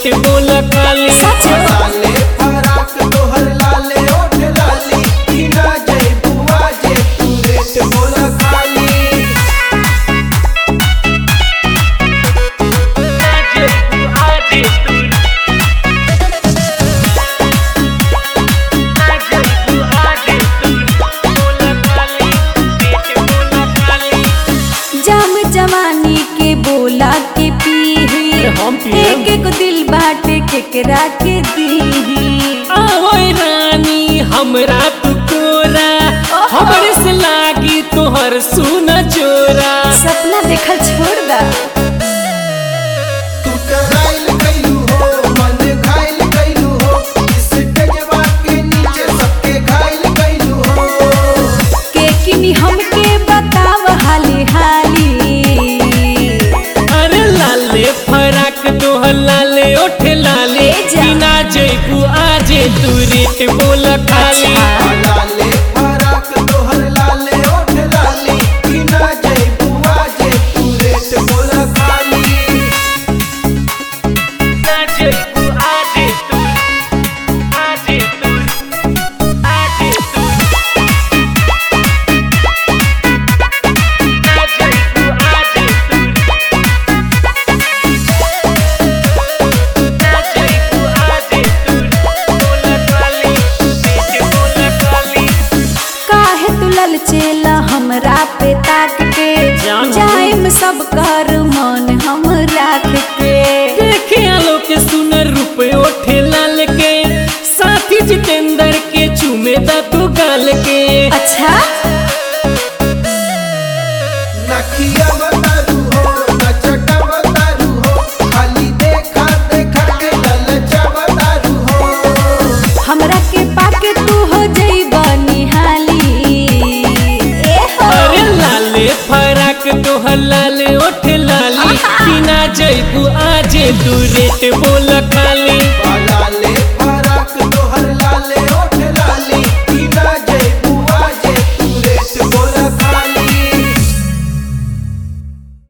Rate बोल खाली। लाले फराक तोहर लाले ओठ लाली बिना जय बुआ जे तू रेट बोल खाली। जाम जवानी के बोला के पीही एक एक दिल बाटे केकरा के दीही। आवै रानी हमरा तू कोरा हमरे से लागी तोहर सुना चोरा। सपना देखल छोड़ दा। तू कराइल कैलू हो मन घायल कैलू हो इस गजवा के नीचे सबके घायल कैलू हो। के किनी हमके बताव हाली हाली। अरे लाले फराक तोहर लाले ओठ लाले बिना जयबू आजे तू रेट बोल खाली। लाले फराक तोहर लाले ओठ लाली बिना जय बुआ जे तू रेट बोल खाली। काहे तू ललचेला हमरा पे ताक के जाइम सब कर मन हम राख के। देखे आलो के सुनर रूप ओठे लाल के साथी जितेंद्र के चूमे दा तू गाल के। अच्छा नखिया बतारू हो नचटा बतारू हो खाली देखा देखा के ललचा बतारू हो। हमरा के पाके तू हो जइबा निहाली। अरे लाले फराक तोहर लाले ओठ लाली बिना जयबू आजे तू रेट बोल खाली। लाले